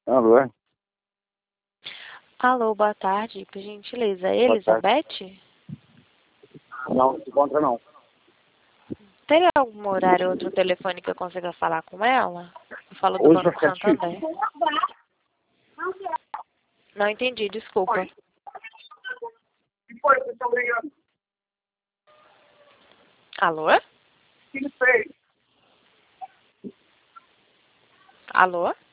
Alô, é? Alô, boa tarde, por gentileza. Boa Elizabeth? Não, não se encontra não. Teria algum horário ou outro telefone que eu consiga falar com ela? Eu falo do Hoje vai Banco ficar difícil. Santander. Não entendi, desculpa. Que foi que vocês estão brigando? Alô? O que ele fez? Alô?